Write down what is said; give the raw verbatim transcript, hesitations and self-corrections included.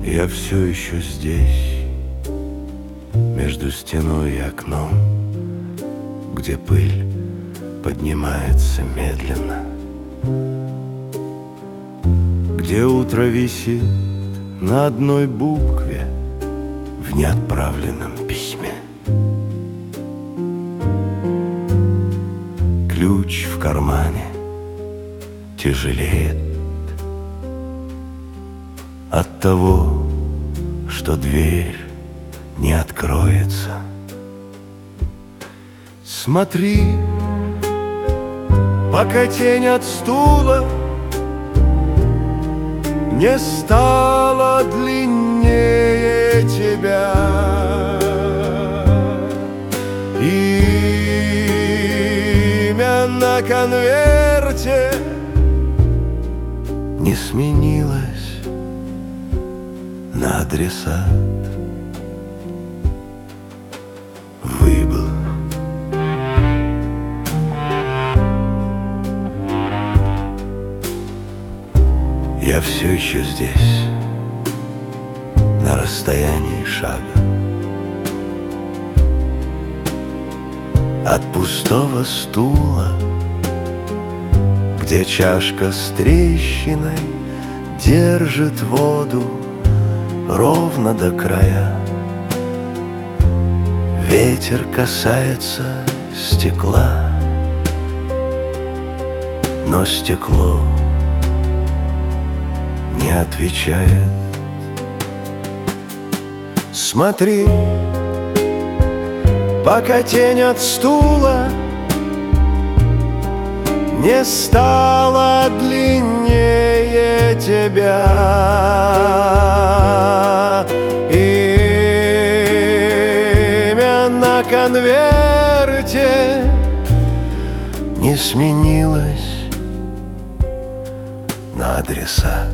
Я все еще здесь, между стеной и окном, где пыль поднимается медленно, где утро висит на одной букве в неотправленном письме. Ключ в кармане тяжелеет от того, что дверь не откроется. Смотри, пока тень от стула не стала длиннее тебя, имя на конверте не сменилось на адресат. Выбыл. Я все еще здесь, на расстоянии шага от пустого стула, где чашка с трещиной держит воду ровно до края. Ветер касается стекла, но стекло не отвечает. Смотри, пока тень от стула не стала длиннее тебя, имя на конверте не сменилось на адресат.